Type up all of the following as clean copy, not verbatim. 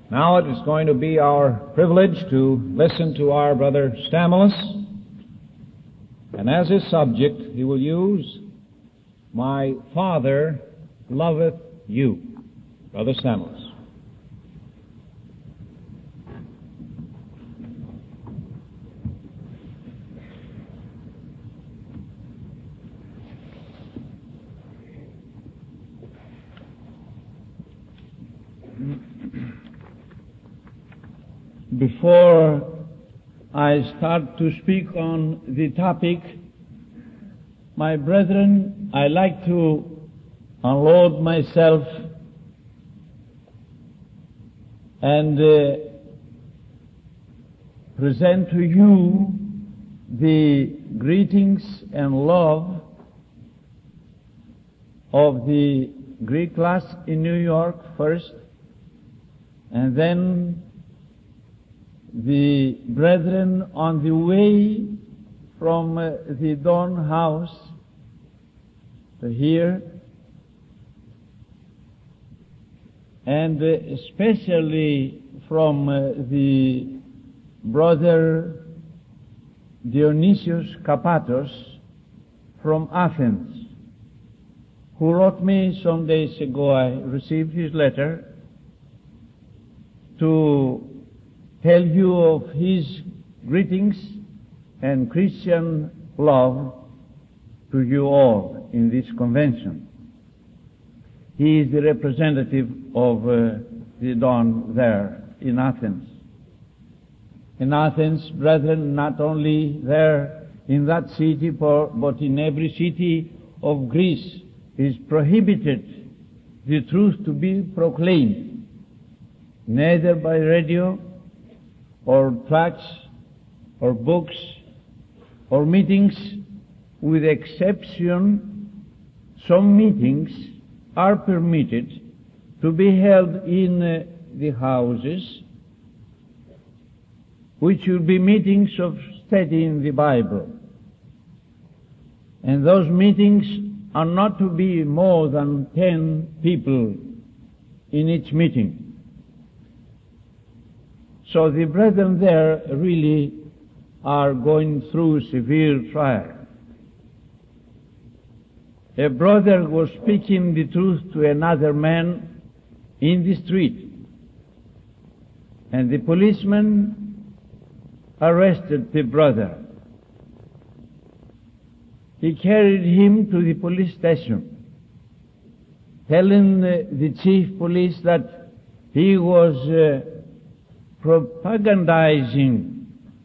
Now it is going to be our privilege to listen to our brother Stamulus, and as his subject he will use, "My Father loveth you." Brother Stamulus. Before I start to speak on the topic, my brethren, I like to unload myself and present to you the greetings and love of the Greek class in New York first, and then the brethren on the way from the Dawn House to here, and especially from the brother Dionysius Kapatos from Athens, who wrote me some days ago. I received his letter to tell you of his greetings and Christian love to you all in this convention. He is the representative of the Dawn there in Athens. In Athens, brethren, not only there in that city, but in every city of Greece, is prohibited the truth to be proclaimed, neither by radio or tracts or books or meetings, with exception some meetings are permitted to be held in the houses, which will be meetings of studying the Bible. And those meetings are not to be more than 10 people in each meeting. So the brethren there really are going through severe trial. A brother was speaking the truth to another man in the street, and the policeman arrested the brother. He carried him to the police station, telling the chief police that he was propagandizing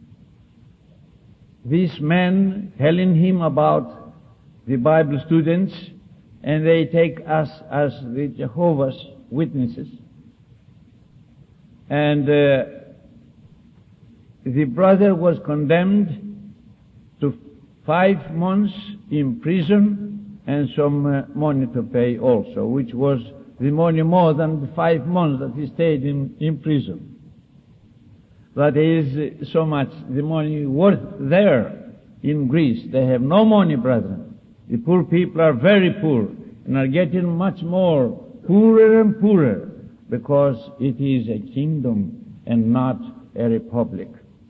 this man, telling him about the Bible students, and they take us as the Jehovah's Witnesses. And the brother was condemned to 5 months in prison and some money to pay also, which was the money more than the 5 months that he stayed in prison. That is so much the money worth there in Greece. They have no money, brethren. The poor people are very poor and are getting much more poorer and poorer, because it is a kingdom and not a republic.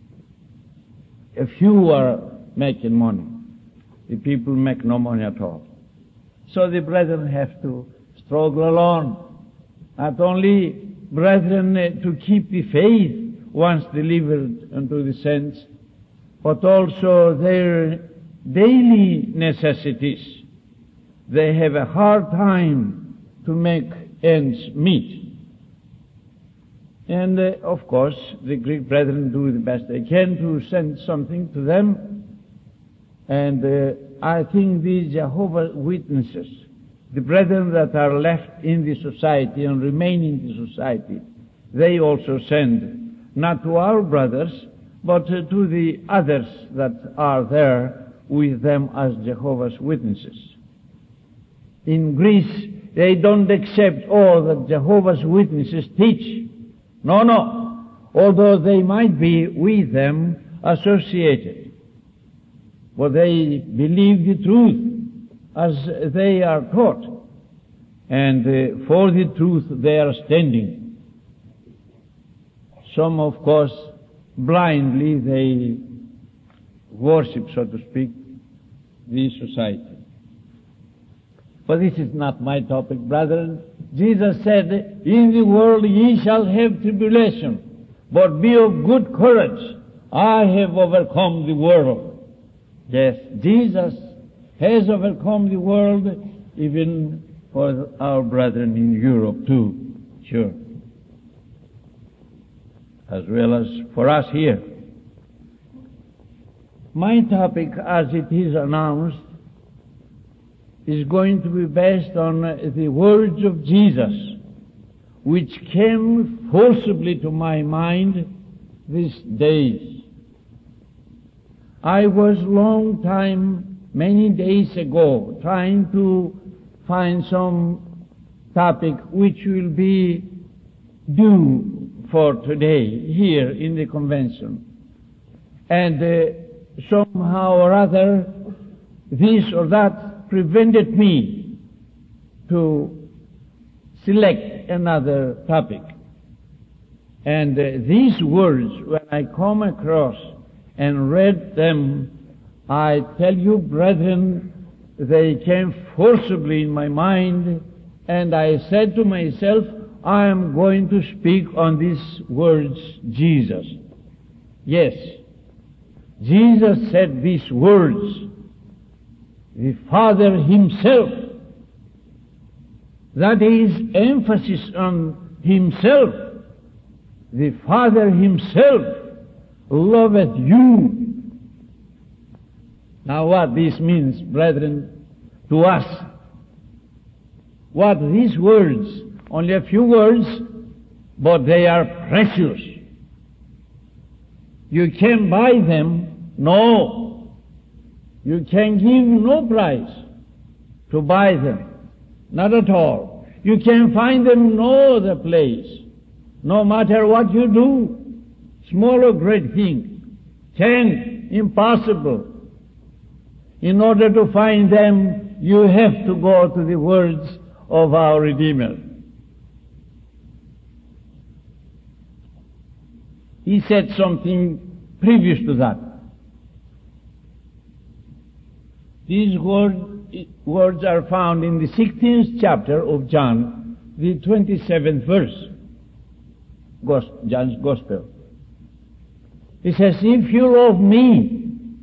A few are making money. The people make no money at all. So the brethren have to struggle along. Not only, brethren, to keep the faith once delivered unto the saints, but also their daily necessities. They have a hard time to make ends meet. And of course, the Greek brethren do the best they can to send something to them. And I think the Jehovah's Witnesses, the brethren that are left in the society and remain in the society, they also send, not to our brothers, but to the others that are there with them as Jehovah's Witnesses. In Greece, they don't accept all that Jehovah's Witnesses teach. No. Although they might be with them associated. But they believe the truth as they are taught. And for the truth they are standing. Some, of course, blindly they worship, so to speak, the society. But this is not my topic, brethren. Jesus said, in the world ye shall have tribulation, but be of good courage. I have overcome the world. Yes, Jesus has overcome the world, even for our brethren in Europe too, sure, as well as for us here. My topic, as it is announced, is going to be based on the words of Jesus, which came forcibly to my mind these days. I was long time, many days ago, trying to find some topic which will be due for today here in the convention. And somehow or other, this or that prevented me to select another topic. And these words, when I come across and read them, I tell you, brethren, they came forcibly in my mind, and I said to myself, I am going to speak on these words, Jesus. Yes, Jesus said these words. The Father Himself, that is emphasis on Himself. The Father Himself loveth you. Now what this means, brethren, to us, what these words, only a few words, but they are precious. You can buy them, no. You can give no price to buy them, not at all. You can find them no other place, no matter what you do, small or great thing, impossible. In order to find them, you have to go to the words of our Redeemer. He said something previous to that. These words are found in the 16th chapter of John, the 27th verse, John's Gospel. He says, if you love me,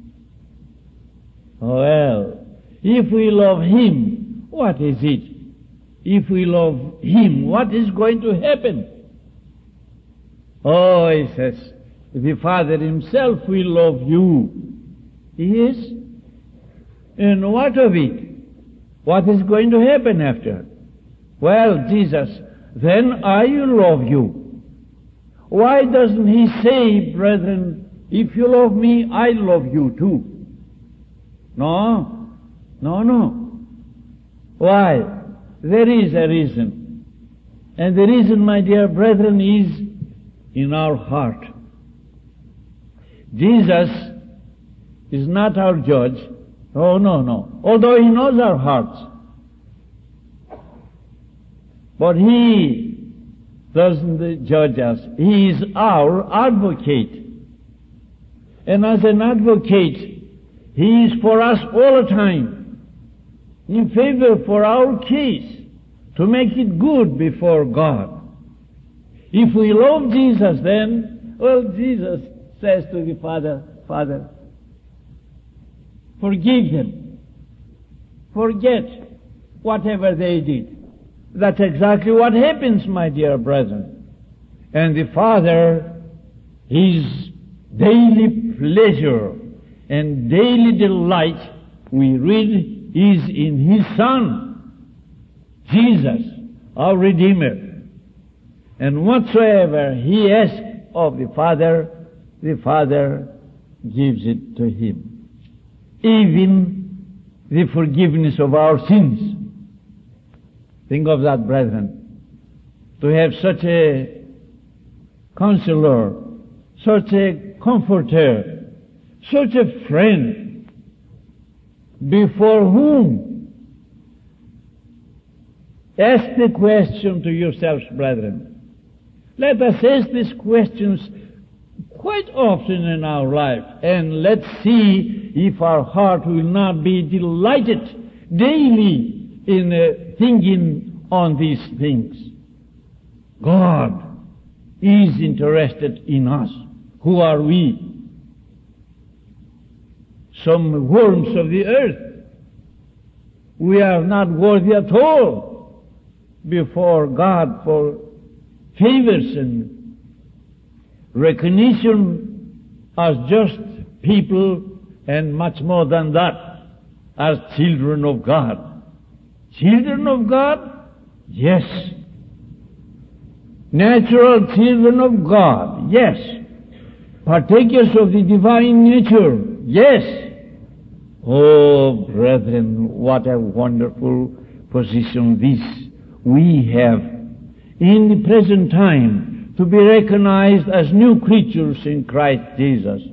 well, if we love Him, what is it? If we love Him, what is going to happen? Oh, he says, the Father Himself will love you. Yes? And what of it? What is going to happen after? Well, Jesus, then I will love you. Why doesn't He say, brethren, if you love me, I love you too? No. Why? There is a reason. And the reason, my dear brethren, is in our heart. Jesus is not our judge. Oh, no. Although He knows our hearts. But He doesn't judge us. He is our advocate. And as an advocate, He is for us all the time, in favor for our case, to make it good before God. If we love Jesus, then, well, Jesus says to the Father, Father, forgive them. Forget whatever they did. That's exactly what happens, my dear brethren. And the Father, His daily pleasure and daily delight, we read, is in His Son, Jesus, our Redeemer. And whatsoever He asks of the Father gives it to Him. Even the forgiveness of our sins. Think of that, brethren. To have such a counselor, such a comforter, such a friend, before whom? Ask the question to yourselves, brethren. Let us ask these questions quite often in our life, and let's see if our heart will not be delighted daily in thinking on these things. God is interested in us. Who are we? Some worms of the earth. We are not worthy at all before God for favors and recognition as just people, and much more than that, as children of God. Children of God? Yes. Natural children of God? Yes. Partakers of the divine nature? Yes. Oh, brethren, what a wonderful position this we have in the present time, to be recognized as new creatures in Christ Jesus.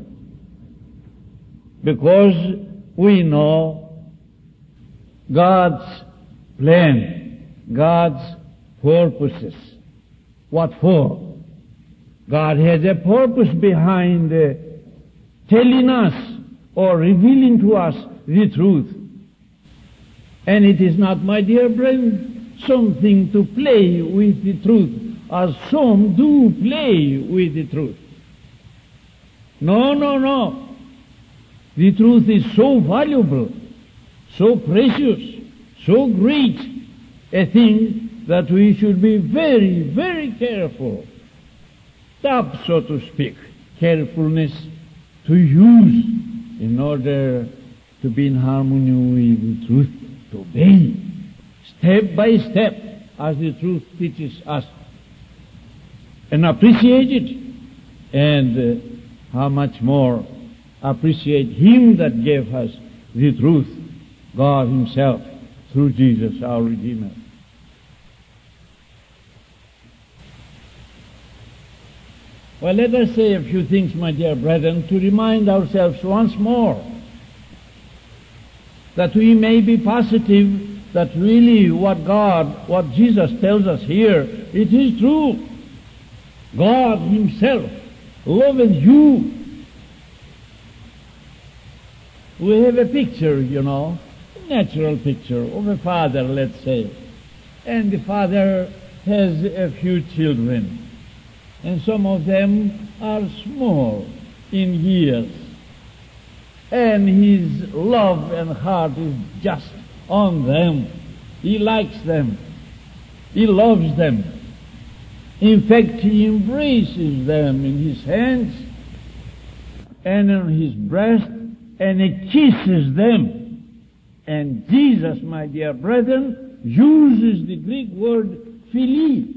Because we know God's plan, God's purposes. What for? God has a purpose behind telling us or revealing to us the truth. And it is not, my dear brethren, something to play with the truth, as some do play with the truth. No, no, no. The truth is so valuable, so precious, so great a thing that we should be very, very careful. Stop, so to speak, carefulness to use in order to be in harmony with the truth, to obey step by step as the truth teaches us, and appreciate it, and how much more appreciate Him that gave us the truth, God Himself, through Jesus our Redeemer. Well, let us say a few things, my dear brethren, to remind ourselves once more that we may be positive that really what Jesus tells us here, it is true. God Himself loveth you. We have a picture, a natural picture of a father, let's say. And the father has a few children. And some of them are small in years. And his love and heart is just on them. He likes them. He loves them. In fact, he embraces them in his hands and on his breast, and he kisses them. And Jesus, my dear brethren, uses the Greek word philia.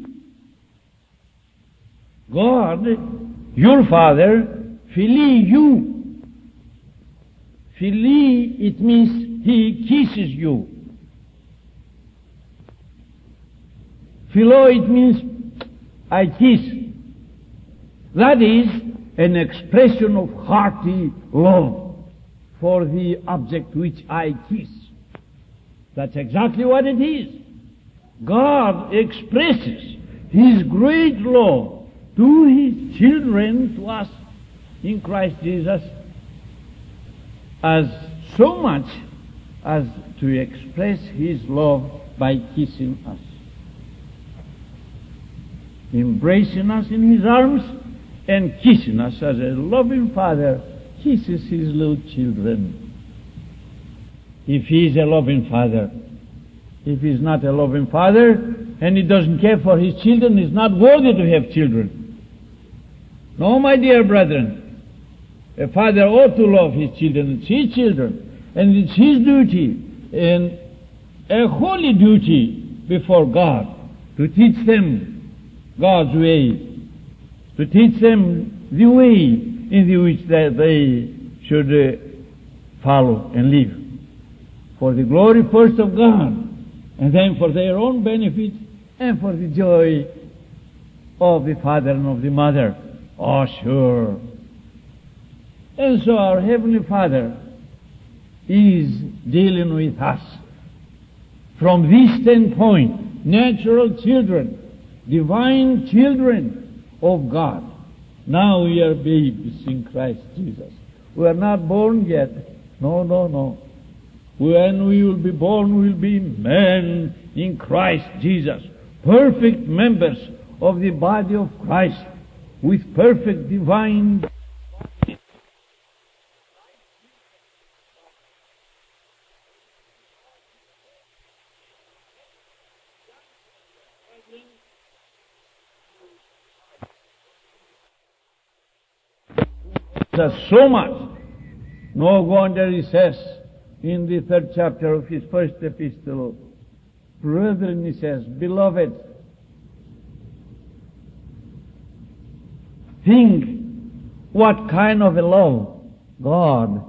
God, your Father, philia you. Philia, it means He kisses you. Philo, it means I kiss. That is an expression of hearty love for the object which I kiss. That's exactly what it is. God expresses His great love to His children, to us, in Christ Jesus, as so much as to express His love by kissing us. Embracing us in His arms and kissing us as a loving Father kisses His little children. If He is a loving Father, if He is not a loving Father, and He doesn't care for His children, He is not worthy to have children. No, my dear brethren, a father ought to love his children. It's his children, and it's his duty, and a holy duty before God, to teach them God's way, to teach them the way in which that they should follow and live, for the glory first of God, and then for their own benefit, and for the joy of the father and of the mother. Oh, sure. And so our Heavenly Father is dealing with us from this standpoint, natural children, divine children, of God. Now we are babes in Christ Jesus. We are not born yet. No, no, no. When we will be born, we will be men in Christ Jesus, perfect members of the body of Christ, with perfect divine. There's so much. No wonder he says in the 3rd chapter of his first epistle, brethren, he says, beloved, think what kind of a love God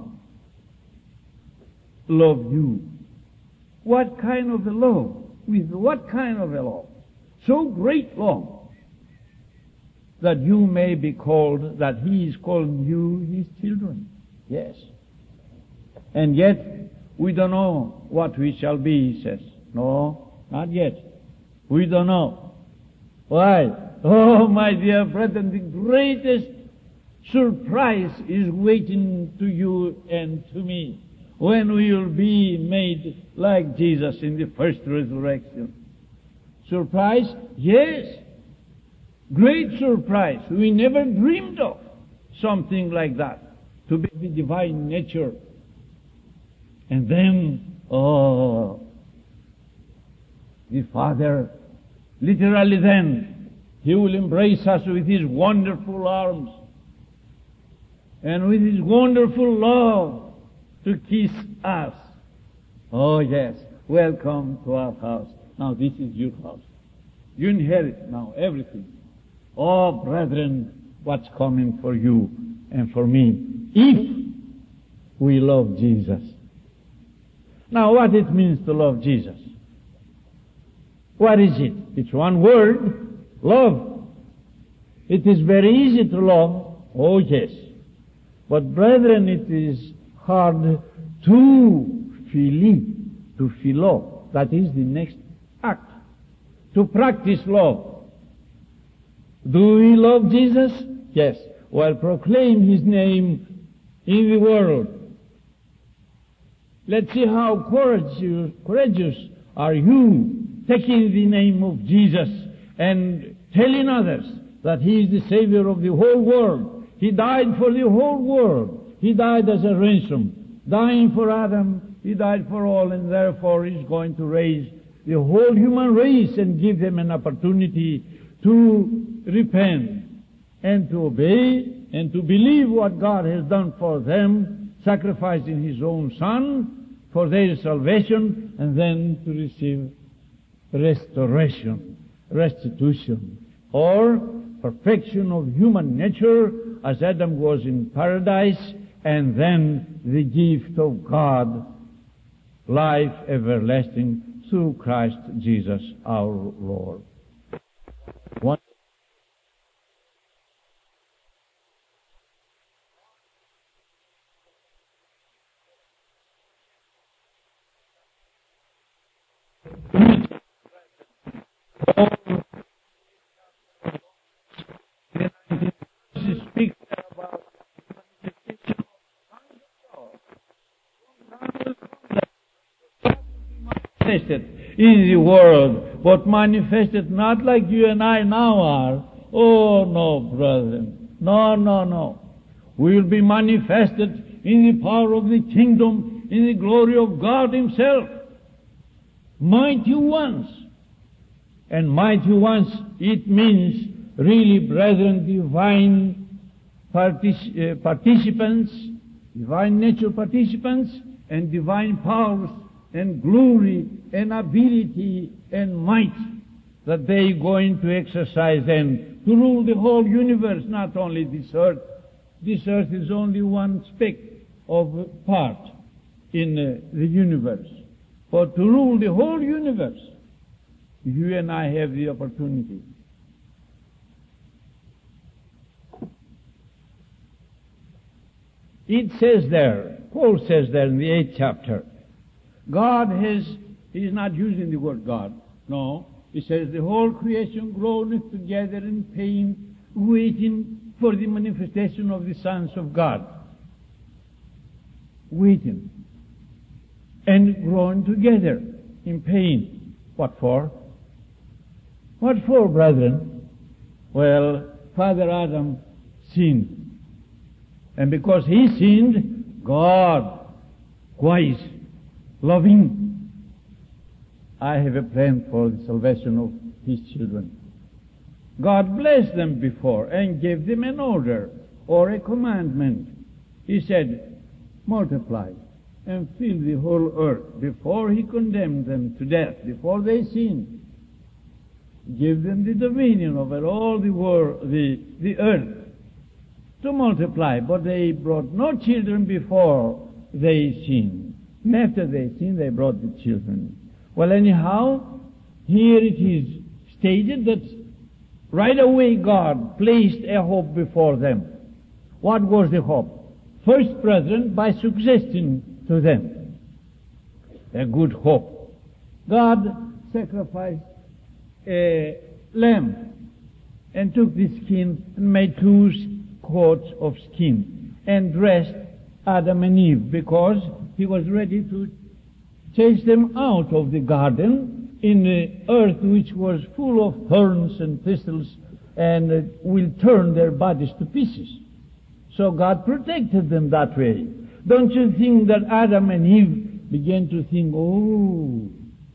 loved you. What kind of a love? With what kind of a love? So great love that you may be called, that He is calling you His children. Yes. And yet, we don't know what we shall be, he says. No, not yet. We don't know. Why? Oh, my dear brethren, the greatest surprise is waiting to you and to me when we will be made like Jesus in the first resurrection. Surprise? Yes. Great surprise. We never dreamed of something like that, to be the divine nature. And then, oh, the Father, literally then, He will embrace us with His wonderful arms and with His wonderful love to kiss us. Oh yes, welcome to our house. Now this is your house. You inherit now everything. Oh, brethren, what's coming for you and for me if we love Jesus. Now, what it means to love Jesus? What is it? It's one word, love. It is very easy to love. Oh, yes. But, brethren, it is hard to philo. That is the next act. To practice love. Do we love Jesus? Yes. Well, proclaim His name in the world. Let's see how courageous are you taking the name of Jesus and telling others that He is the Savior of the whole world. He died for the whole world. He died as a ransom. Dying for Adam, He died for all, and therefore He's going to raise the whole human race and give them an opportunity to repent and to obey and to believe what God has done for them, sacrificing His own Son for their salvation, and then to receive restitution, or perfection of human nature as Adam was in paradise, and then the gift of God, life everlasting through Christ Jesus our Lord. One speaks about manifestation manifested in the world, but manifested not like you and I now are. Oh no, brethren. No, no, no. We will be manifested in the power of the kingdom, in the glory of God Himself. Mighty ones. And mighty ones, it means really, brethren, divine participants, divine nature participants, and divine powers, and glory, and ability, and might, that they are going to exercise then to rule the whole universe, not only this earth. This earth is only one speck of part in the universe. But to rule the whole universe, you and I have the opportunity. It says there, Paul says there in the 8th chapter, He's not using the word God. No. He says, the whole creation groaneth together in pain waiting for the manifestation of the sons of God. Waiting. And growing together in pain. What for? What for, brethren? Well, Father Adam sinned. And because he sinned, God, wise, loving, I have a plan for the salvation of his children. God blessed them before and gave them an order or a commandment. He said, multiply and fill the whole earth. Before he condemned them to death, before they sinned, give them the dominion over all the world, the earth, to multiply. But they brought no children before they sinned. And after they sinned, they brought the children. Well, anyhow, here it is stated that right away God placed a hope before them. What was the hope? First, brethren, by suggesting to them a good hope. God sacrificed a lamb and took the skin and made 2 coats of skin and dressed Adam and Eve because he was ready to chase them out of the garden in the earth which was full of thorns and thistles and will turn their bodies to pieces. So God protected them that way. Don't you think that Adam and Eve began to think, oh,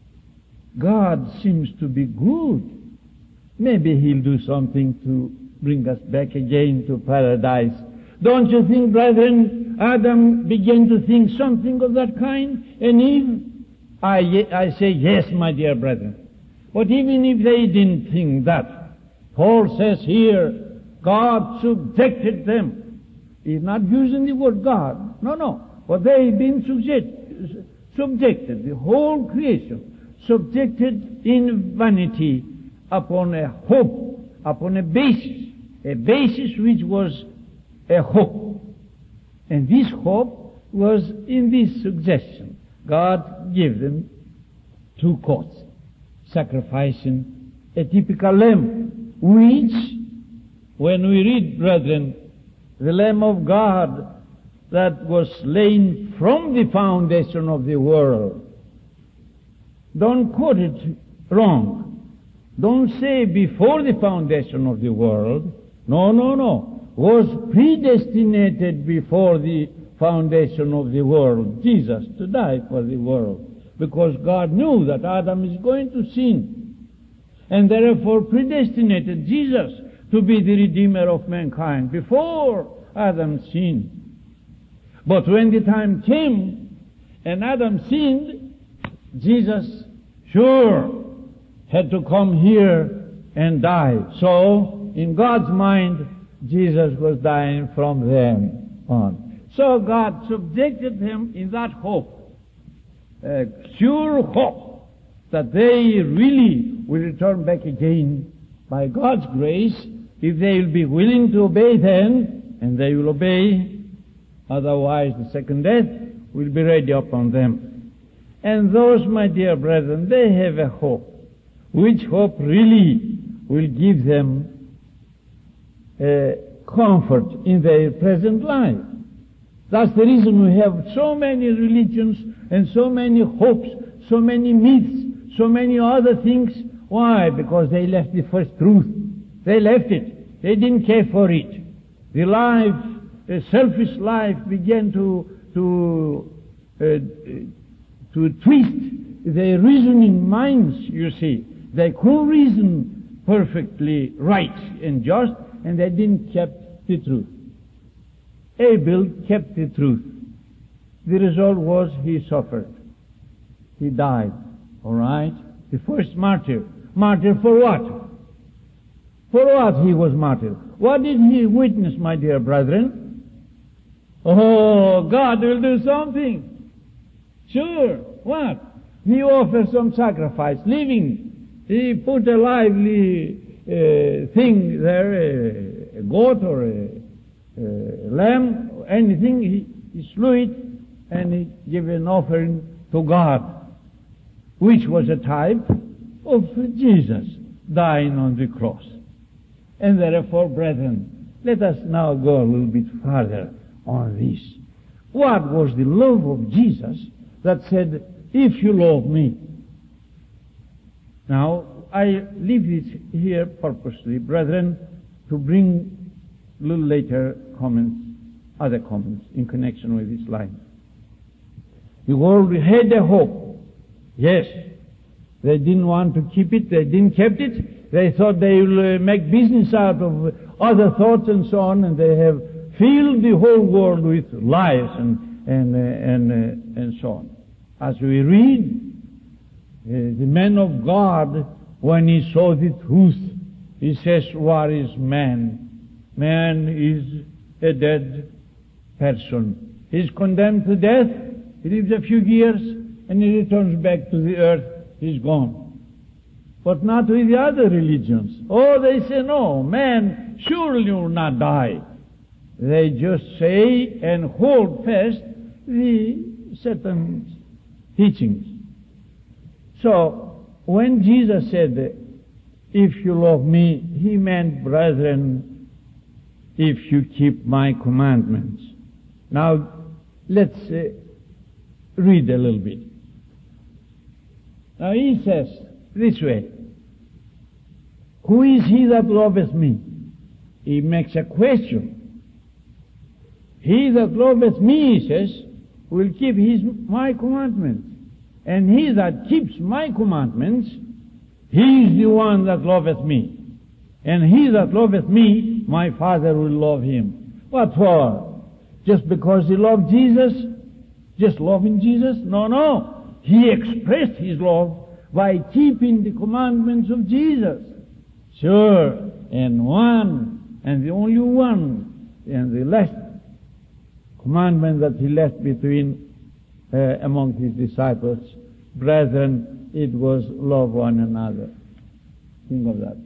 God seems to be good. Maybe he'll do something to bring us back again to paradise. Don't you think, brethren, Adam began to think something of that kind? And Eve? I say yes, my dear brethren. But even if they didn't think that, Paul says here, God subjected them. He's not using the word God. No. But they've been subjected, the whole creation, subjected in vanity upon a hope, upon a basis which was a hope. And this hope was in this suggestion. God gave them 2 coats, sacrificing a typical lamb, which, when we read, brethren, the Lamb of God that was slain from the foundation of the world. Don't quote it wrong. Don't say before the foundation of the world. No. Was predestinated before the foundation of the world, Jesus, to die for the world. Because God knew that Adam is going to sin. And therefore predestinated Jesus to be the Redeemer of mankind before Adam sinned. But when the time came and Adam sinned, Jesus sure had to come here and die. So, in God's mind, Jesus was dying from then on. So God subjected them in that hope, a sure hope that they really will return back again by God's grace if they will be willing to obey then, and they will obey. Otherwise, the second death will be ready upon them. And those, my dear brethren, they have a hope, which hope really will give them comfort in their present life. That's the reason we have so many religions and so many hopes, so many myths, so many other things. Why? Because they left the first truth. They left it. They didn't care for it. The life, a selfish life, began to twist their reasoning minds, you see. They could reason perfectly right and just, and they didn't keep the truth. Abel kept the truth. The result was he suffered. He died. All right? The first martyr. Martyr for what? For what he was martyr? What did he witness, my dear brethren? Oh, God will do something. Sure. What? He offered some sacrifice, living. He put a lively thing there, a goat or a lamb, or anything. He slew it and he gave an offering to God, which was a type of Jesus dying on the cross. And therefore, brethren, let us now go a little bit further on this. What was the love of Jesus that said, if you love me? Now, I leave it here purposely, brethren, to bring a little later comments, other comments in connection with this line. The world had a hope. Yes. They didn't want to keep it. They didn't keep it. They thought they will make business out of other thoughts and so on, and they have filled the whole world with lies and so on. As we read, the man of God, when he saw the truth, he says, "What is man? Man is a dead person. He is condemned to death. He lives a few years, and he returns back to the earth. He's gone." But not with the other religions. Oh, they say, no, man surely will not die. They just say and hold fast the certain teachings. So, when Jesus said, if you love me, he meant, brethren, if you keep my commandments. Now, let's read a little bit. Now he says this way, who is he that loveth me? He makes a question. He that loveth me, he says, will keep my commandments. And he that keeps my commandments, he is the one that loveth me. And he that loveth me, my Father will love him. What for? Just because he loved Jesus? Just loving Jesus? No. He expressed his love by keeping the commandments of Jesus. Sure, and one, and the only one, and the last commandment that he left between among his disciples, brethren, it was love one another. Think of that.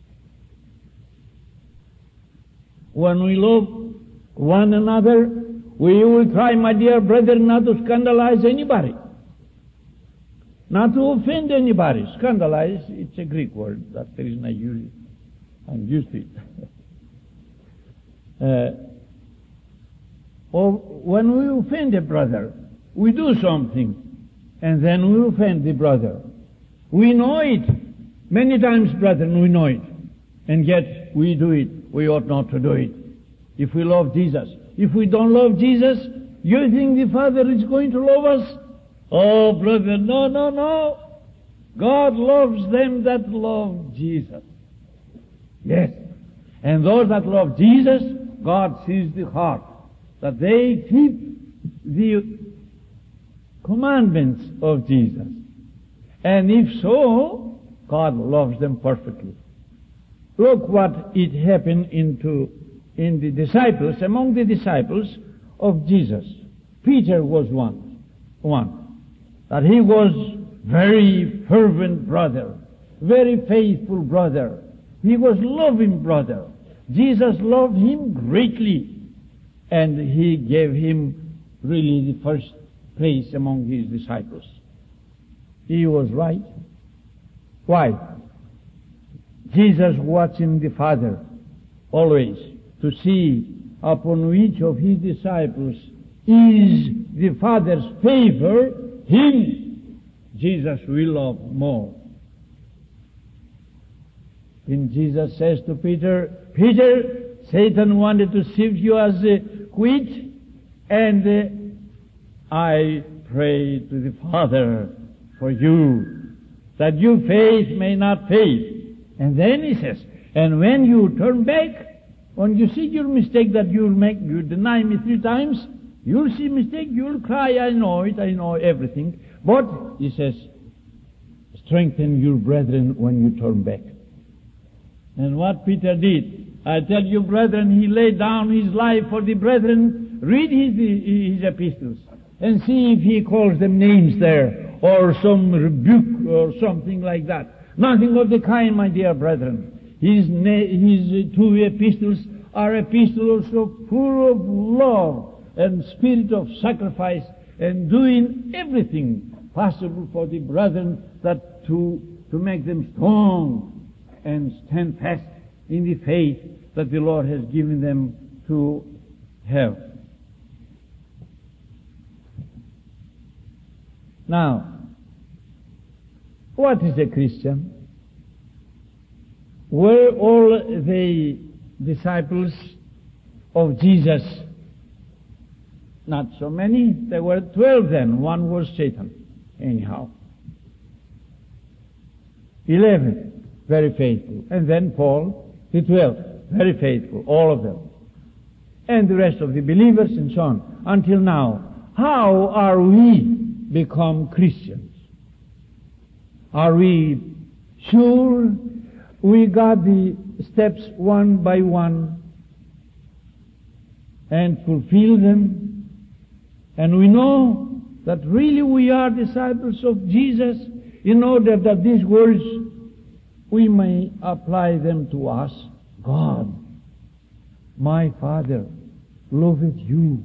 When we love one another, we will try, my dear brethren, not to scandalize anybody. Not to offend anybody. Scandalize, it's a Greek word. That's the reason I use it. I'm used to it. Or when we offend a brother, we do something, and then we offend the brother. We know it. Many times, brethren, we know it. And yet, we do it. We ought not to do it. If we love Jesus. If we don't love Jesus, you think the Father is going to love us? Oh, brother, no. God loves them that love Jesus. Yes. And those that love Jesus, God sees the heart, that they keep the commandments of Jesus. And if so, God loves them perfectly. Look what it happened in the disciples, among the disciples of Jesus. Peter was one. That he was very fervent brother, very faithful brother. He was loving brother. Jesus loved him greatly, and he gave him really the first place among his disciples. He was right. Why? Jesus watching the Father always to see upon which of his disciples is the Father's favor, him Jesus will love more. And Jesus says to Peter, Peter, Satan wanted to sift you as wheat, and I pray to the Father for you, that your faith may not fail. And then he says, and when you turn back, when you see your mistake that you'll make, you deny me 3 times, you'll see mistake, you'll cry, I know it, I know everything. But, he says, strengthen your brethren when you turn back. And what Peter did, I tell you, brethren, he laid down his life for the brethren. Read his epistles and see if he calls them names there, or some rebuke or something like that. Nothing of the kind, my dear brethren. His 2 epistles are epistles so full of love and spirit of sacrifice, and doing everything possible for the brethren that to make them strong and stand fast in the faith that the Lord has given them to have. Now, what is a Christian? Were all the disciples of Jesus? Not so many. There were 12 then. One was Satan. Anyhow. 11, very faithful. And then Paul, the 12, very faithful, all of them. And the rest of the believers and so on. Until now, how are we become Christians? Are we sure we got the steps one by one and fulfill them? And we know that really we are disciples of Jesus, in order that these words, we may apply them to us. God, my Father, loveth you.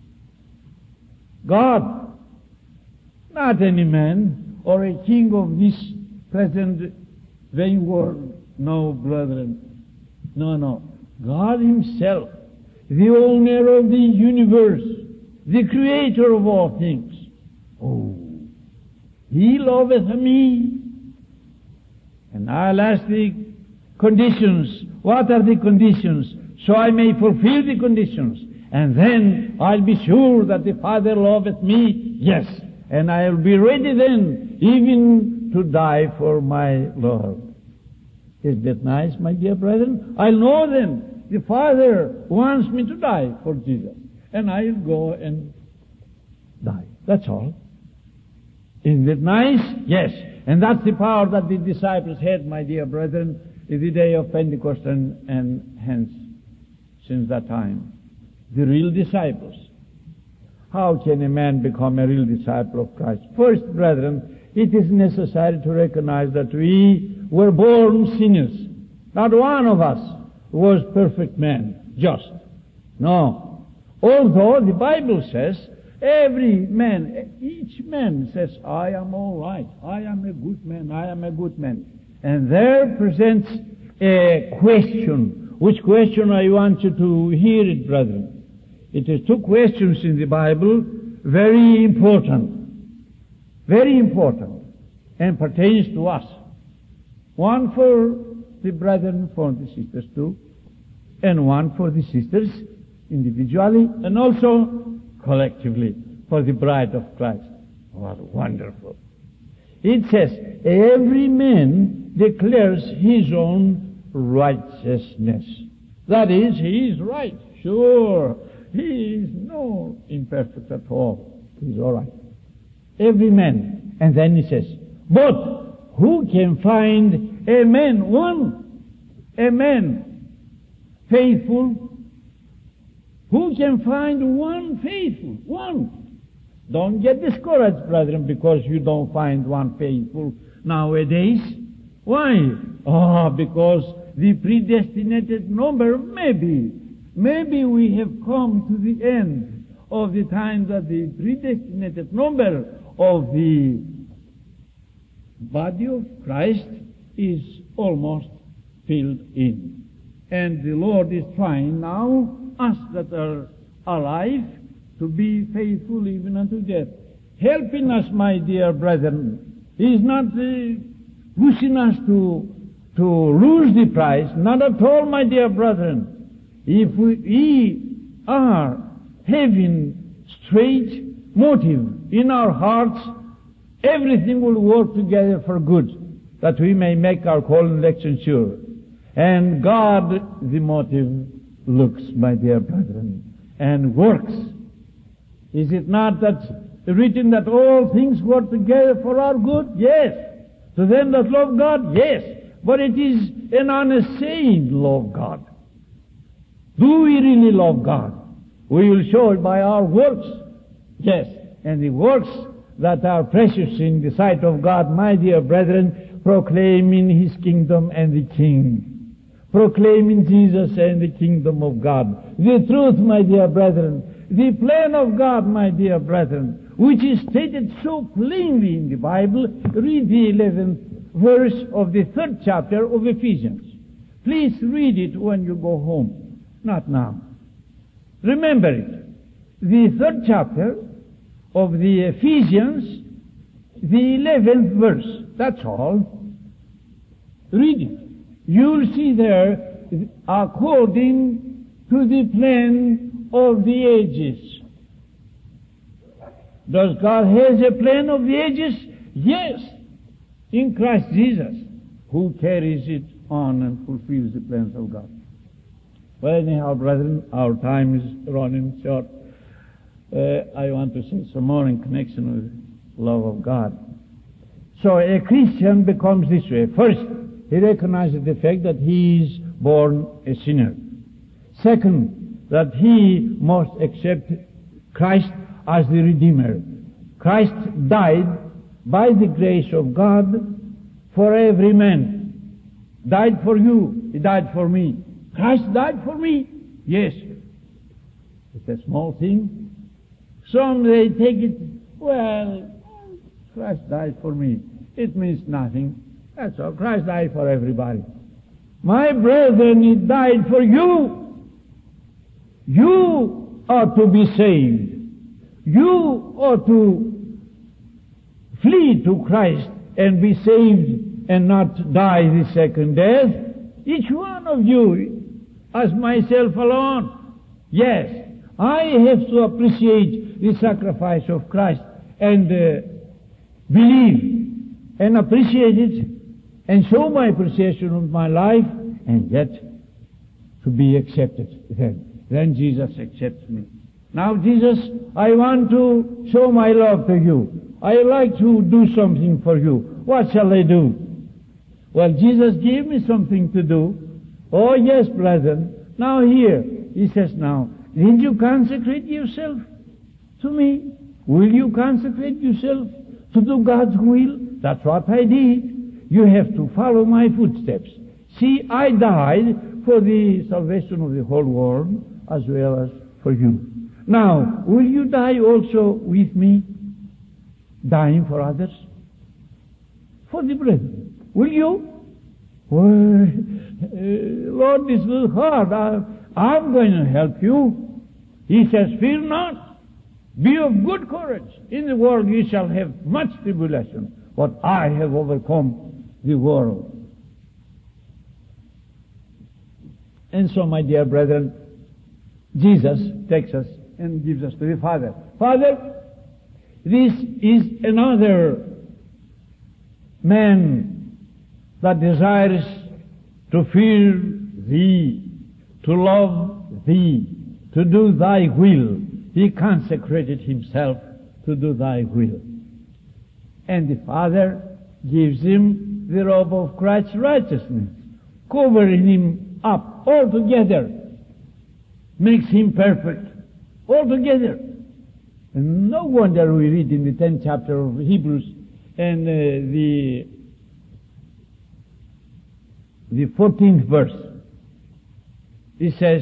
God, not any man or a king of this present vain world. No, brethren. No. God himself, the owner of the universe, the creator of all things. Oh, he loveth me. And I'll ask the conditions. What are the conditions? So I may fulfill the conditions. And then I'll be sure that the Father loveth me. Yes. And I'll be ready then even to die for my Lord. Is that nice, my dear brethren? I'll know then the Father wants me to die for Jesus. And I'll go and die. That's all. Isn't it nice? Yes. And that's the power that the disciples had, my dear brethren, in the day of Pentecost and hence, since that time. The real disciples. How can a man become a real disciple of Christ? First, brethren, it is necessary to recognize that we were born sinners. Not one of us was perfect man, just. No. Although the Bible says, every man, each man says, I am all right, I am a good man, I am a good man. And there presents a question. Which question I want you to hear it, brethren? It is two questions in the Bible, very important, and pertains to us. One for the brethren, for the sisters too, and one for the sisters individually, and also collectively, for the bride of Christ. What wonderful. It says, every man declares his own righteousness. That is, he is right. Sure. He is no imperfect at all. He is all right. Every man. And then he says, but who can find a man faithful? Who can find one faithful? One. Don't get discouraged, brethren, because you don't find one faithful nowadays. Why? Because the predestinated number, maybe we have come to the end of the time that the predestinated number of the body of Christ is almost filled in. And the Lord is trying now us that are alive to be faithful even unto death. Helping us, my dear brethren. He is not pushing us to lose the prize. Not at all, my dear brethren. If we are having straight motive in our hearts, everything will work together for good, that we may make our call and election sure. And God, the motive, looks, my dear brethren, and works. Is it not that written that all things work together for our good? Yes. To them that love God? Yes. But it is an honest saying, love God. Do we really love God? We will show it by our works. Yes. And the works that are precious in the sight of God, my dear brethren, proclaiming His kingdom and the King. Proclaiming Jesus and the kingdom of God. The truth, my dear brethren. The plan of God, my dear brethren, which is stated so plainly in the Bible. Read the 11th verse of the 3rd chapter of Ephesians. Please read it when you go home, not now. Remember it. The 3rd chapter of the Ephesians, the 11th verse. That's all. Read it. You'll see there, according to the plan of the ages. Does God have a plan of the ages? Yes, in Christ Jesus, who carries it on and fulfills the plans of God. Well, anyhow, brethren, our time is running short. I want to say some more in connection with the love of God. So a Christian becomes this way. First, he recognizes the fact that he is born a sinner. Second, that he must accept Christ as the Redeemer. Christ died by the grace of God for every man. Died for you. He died for me. Christ died for me. Yes. It's a small thing. Some, they take it, well, Christ died for me. It means nothing. That's all. Christ died for everybody. My brethren, He died for you. You ought to be saved. You ought to flee to Christ and be saved and not die the second death. Each one of you, as myself alone. Yes, I have to appreciate the sacrifice of Christ and believe and appreciate it and show my appreciation of my life, and yet to be accepted then Jesus accepts me. Now, Jesus, I want to show my love to you. I like to do something for you. What shall I do? Well, Jesus gave me something to do. Oh, yes, brethren. Now here, He says now, did you consecrate yourself to me? Will you consecrate yourself to do God's will? That's what I did. You have to follow my footsteps. See, I died for the salvation of the whole world as well as for you. Now, will you die also with me? Dying for others? For the brethren. Will you? Well, Lord, this is a little hard. I'm going to help you. He says, fear not. Be of good courage. In the world you shall have much tribulation, but I have overcome the world. And so, my dear brethren, Jesus takes us and gives us to the Father. Father, this is another man that desires to fear Thee, to love Thee, to do Thy will. He consecrated himself to do Thy will. And the Father gives him the robe of Christ's righteousness, covering him up altogether, makes him perfect altogether. And no wonder we read in the 10th chapter of Hebrews and the 14th verse, it says,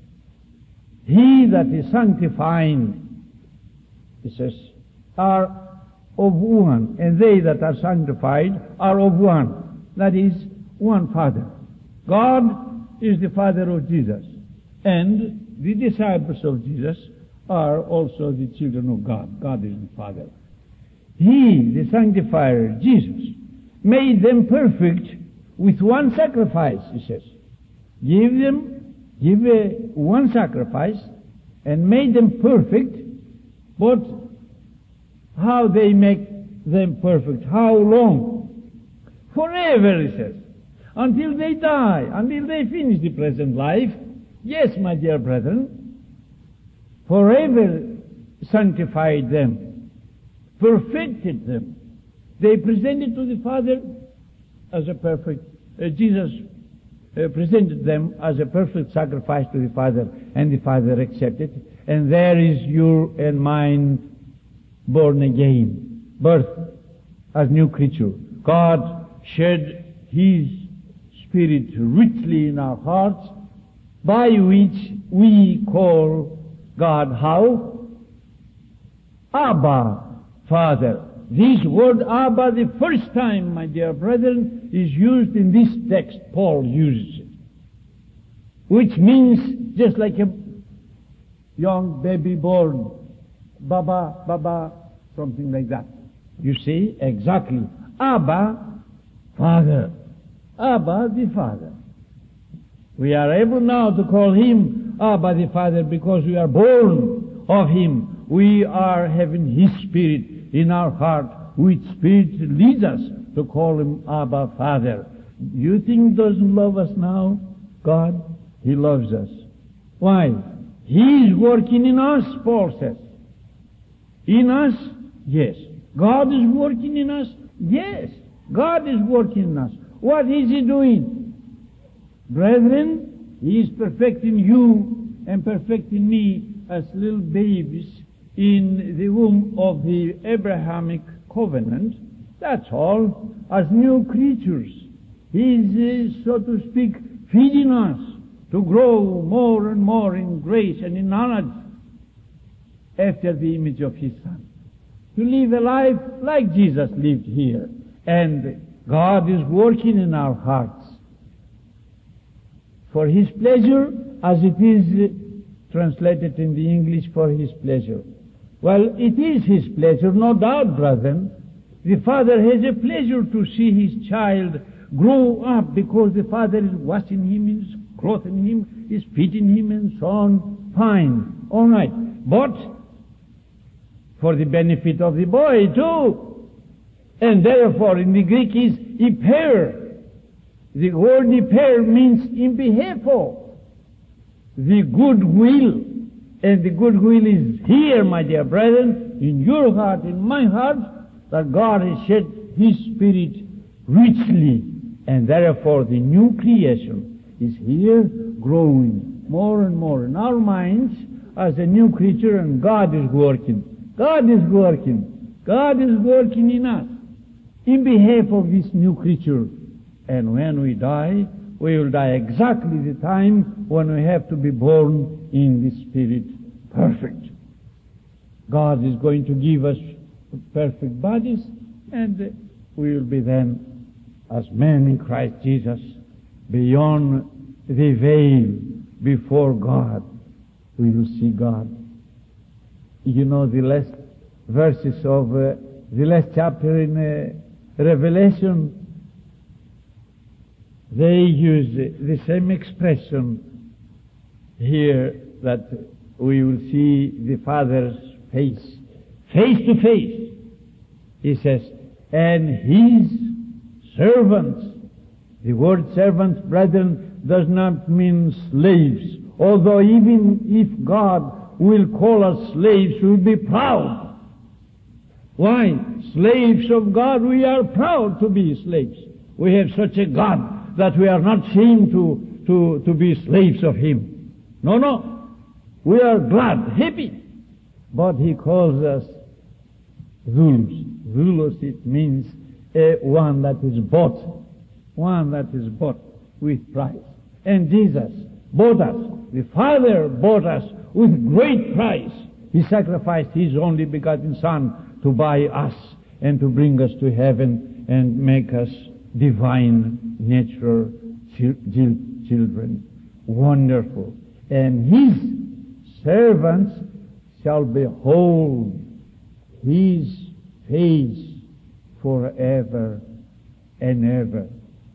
He that is sanctifying, it says, are of one, and they that are sanctified are of one. That is, one Father. God is the Father of Jesus, and the disciples of Jesus are also the children of God. God is the Father. He, the sanctifier, Jesus, made them perfect with one sacrifice, he says. Give one sacrifice and made them perfect, but how they make them perfect? How long? Forever, he says. Until they die, until they finish the present life. Yes, my dear brethren, forever sanctified them, perfected them. They presented to the Father as a perfect, Jesus presented them as a perfect sacrifice to the Father, and the Father accepted. And there is your and mine born again, birth as new creature. God shed His Spirit richly in our hearts, by which we call God how? Abba, Father. This word Abba, the first time, my dear brethren, is used in this text. Paul uses it. which means just like a young baby born, Baba, Baba, something like that. You see, exactly. Abba, Father. Abba, the Father. We are able now to call Him Abba, the Father, because we are born of Him. We are having His Spirit in our heart, which Spirit leads us to call Him Abba, Father. You think He doesn't love us now? God, He loves us. Why? He is working in us, Paul says. In us? Yes. God is working in us? Yes. God is working in us. What is He doing? Brethren, He is perfecting you and perfecting me as little babies in the womb of the Abrahamic covenant. That's all. As new creatures. He is, so to speak, feeding us to grow more and more in grace and in knowledge after the image of His Son. To live a life like Jesus lived here. And God is working in our hearts for His pleasure, as it is translated in the English, for His pleasure. Well, it is His pleasure, no doubt, brethren. The Father has a pleasure to see His child grow up, because the Father is washing him, is clothing him, is feeding him, and so on. Fine. All right. But for the benefit of the boy, too. And therefore, in the Greek is hyper. The word hyper means in behalf of. The goodwill. And the goodwill is here, my dear brethren, in your heart, in my heart, that God has shed His Spirit richly. And therefore, the new creation is here growing more and more in our minds as a new creature, and God is working. God is working. God is working in us in behalf of this new creature. And when we die, we will die exactly the time when we have to be born in the Spirit perfect. God is going to give us perfect bodies, and we will be then as men in Christ Jesus, beyond the veil, before God. We will see God. You know, the last verses of the last chapter in Revelation, they use the same expression here, that we will see the Father's face to face. He says, and His servants. The word servants, brethren, does not mean slaves. Although even if God will call us slaves, we'll be proud. Why? Slaves of God, we are proud to be slaves. We have such a God that we are not ashamed to be slaves of Him. No. We are glad, happy. But He calls us doulos. Doulos, it means one that is bought. One that is bought with price. And Jesus bought us. The Father bought us with great price. He sacrificed His only begotten Son to buy us and to bring us to heaven and make us divine, natural children. Wonderful. And His servants shall behold His face forever and ever.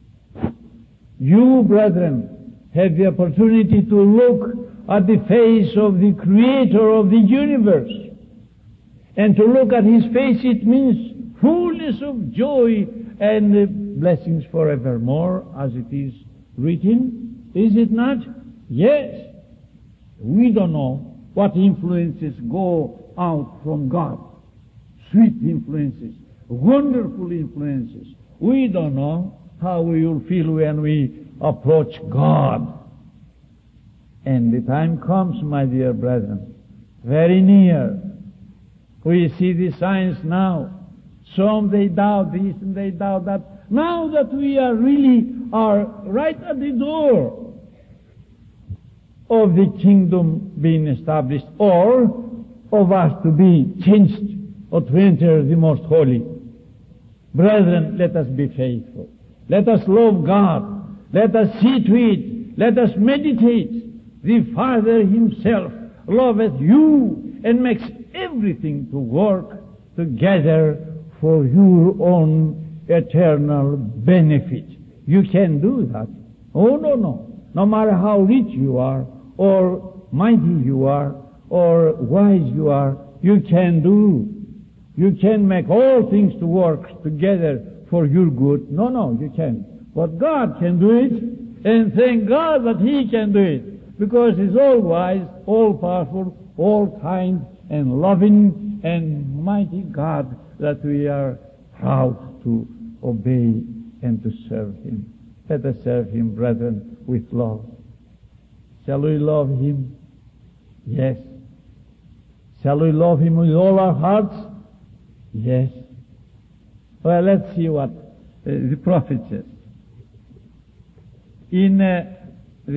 You, brethren, have the opportunity to look at the face of the Creator of the universe. And to look at His face, it means fullness of joy and blessings forevermore, as it is written. Is it not? Yes. We don't know what influences go out from God. Sweet influences, wonderful influences. We don't know how we will feel when we approach God. And the time comes, my dear brethren, very near. We see the signs now. Some they doubt this and they doubt that. Now that we are right at the door of the kingdom being established, or of us to be changed or to enter the most holy. Brethren, let us be faithful. Let us love God. Let us see to it Let us meditate. The Father himself loveth you and makes everything to work together for your own eternal benefit. You can do that. Oh, no. No matter how rich you are, or mighty you are, or wise you are, you can do. You can make all things to work together for your good. No, you can't. But God can do it, and thank God that He can do it, because He's all wise, all powerful, all kind, and loving, and mighty God that we are proud to obey and to serve Him. Let us serve Him, brethren, with love. Shall we love Him? Yes. Shall we love Him with all our hearts? Yes. Well, let's see what the prophet says. In the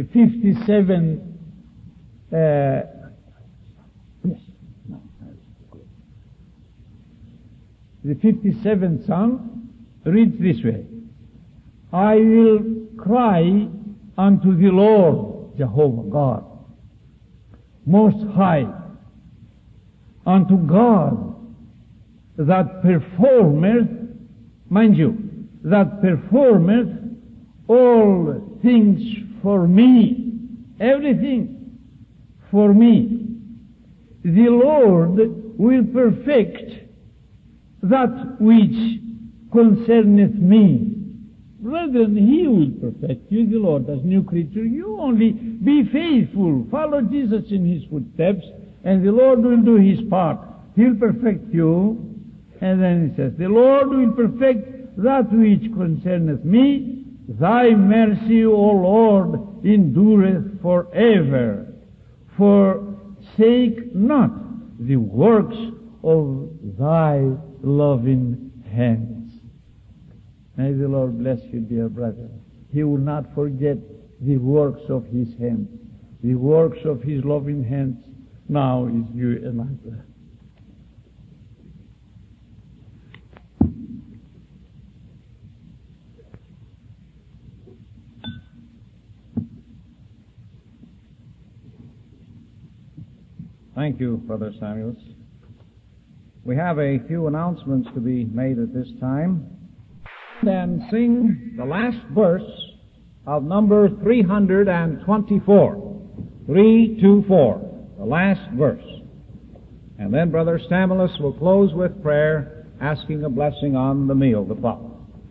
57th Psalm reads this way: I will cry unto the Lord, Jehovah God, Most High, unto God that performeth, mind you, that performeth all things for me, everything for me. The Lord will perfect that which concerneth me. Brethren, He will perfect you. The Lord as new creature. You only be faithful. Follow Jesus in His footsteps, and the Lord will do His part. He'll perfect you. And then He says, the Lord will perfect that which concerneth me. Thy mercy, O Lord, endureth forever. Forsake not the works of Thy loving hands. May the Lord bless you, dear brother. He will not forget the works of His hands. The works of His loving hands now is you and I. Thank you, Brother Samuels. We have a few announcements to be made at this time. And sing the last verse of number 324. 324, the last verse. And then Brother Stamulus will close with prayer, asking a blessing on the meal to follow.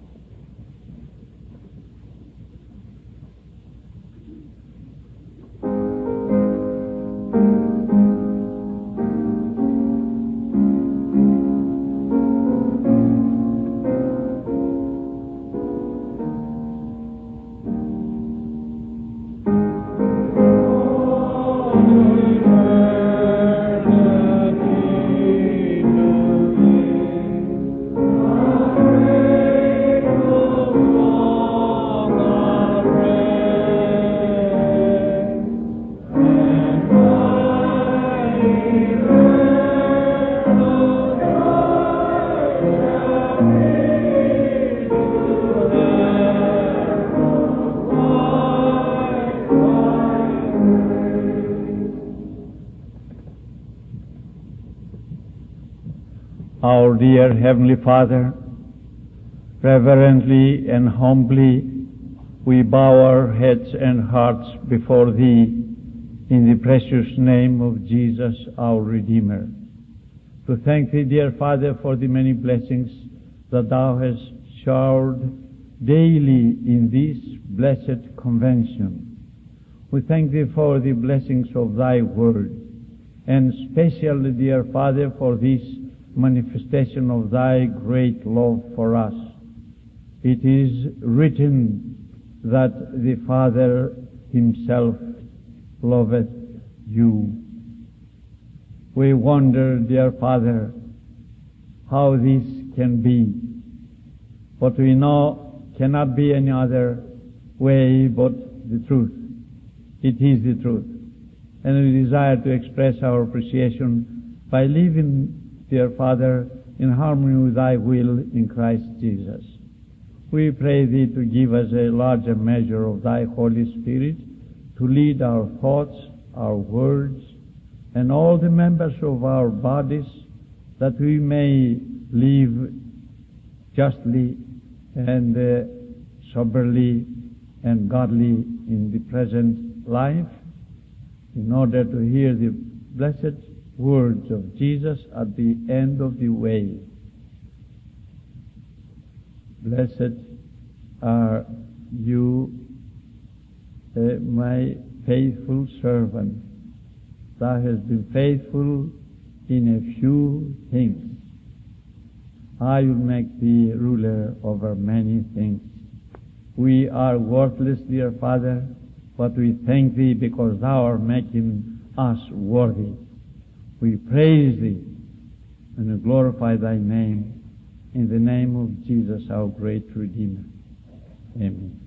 Our dear Heavenly Father, reverently and humbly we bow our heads and hearts before Thee in the precious name of Jesus, our Redeemer. To thank Thee, dear Father, for the many blessings that Thou hast showered daily in this blessed convention. We thank Thee for the blessings of Thy Word, and especially, dear Father, for this manifestation of Thy great love for us. It is written that the Father Himself loveth you. We wonder, dear Father, how this can be. What we know cannot be any other way but the truth. It is the truth. And we desire to express our appreciation by living, dear Father, in harmony with Thy will in Christ Jesus. We pray Thee to give us a larger measure of Thy Holy Spirit to lead our thoughts, our words, and all the members of our bodies, that we may live justly and soberly and godly in the present life, in order to hear the blessed words of Jesus at the end of the way. Blessed are you, my faithful servant. Thou hast been faithful in a few things. I will make thee ruler over many things. We are worthless, dear Father, but we thank thee because thou art making us worthy. We praise thee and glorify thy name in the name of Jesus, our great Redeemer. Amen.